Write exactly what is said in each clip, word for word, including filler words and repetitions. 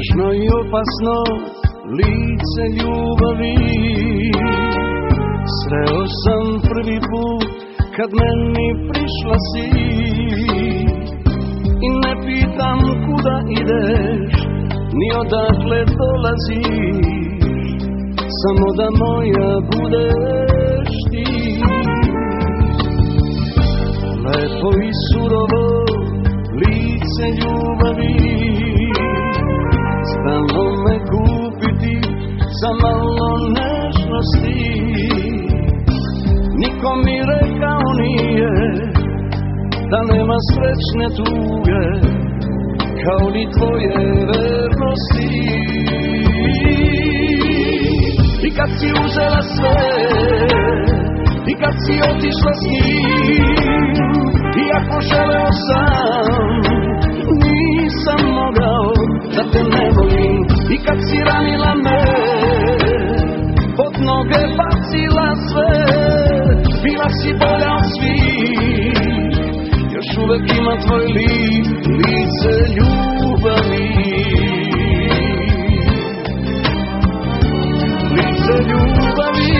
Nežno i opasno lice ljubavi sreo sam prvi put kad meni prišla si. I ne pitam kuda ideš, ni odakle dolaziš, samo da moja budeš ti. Lepo i surovo lice ljubavi stalno me kupiti za malo nežnosti. Niko mi rekao nije da nema srećne tuge kao ni tvoje vernosti. I kad si uzela sve, i kad si otišla s njim, iako želeo sam, nisam mogao da te ne volim. I kad si ranila me, pod noge bacila sve, bila si bolja od svih. Još uvek ima tvoj lik, lice ljubavi, lice ljubavi.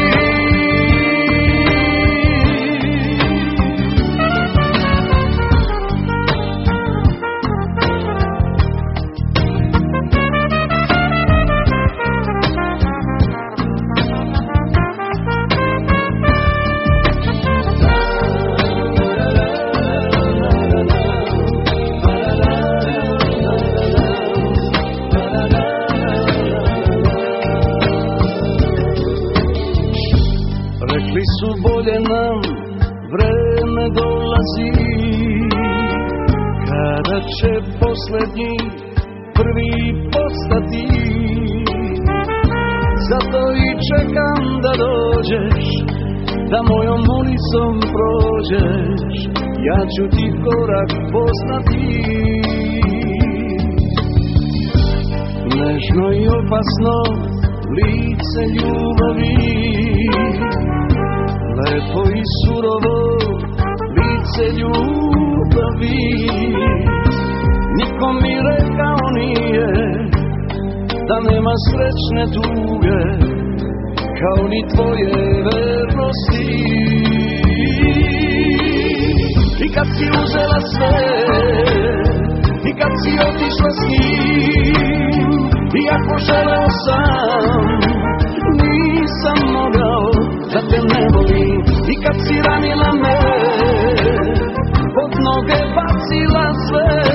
Rekli su bolje nam vreme dolazi, kada će poslednji prvi postati. Zato i čekam da dođeš, da mojom ulicom prođeš, ja ću ti korak poznati. Nežno i opasno lice ljubavi, lepo i surovo lice ljubavi. Niko mi rekao nije da nema srećne tuge kao ni tvoje vernosti. I kad si uzela sve, i kad si otišla s njim, iako želeo sam, nisam mogao da te ne volim. I kad si ranila me, pod noge bacila sve,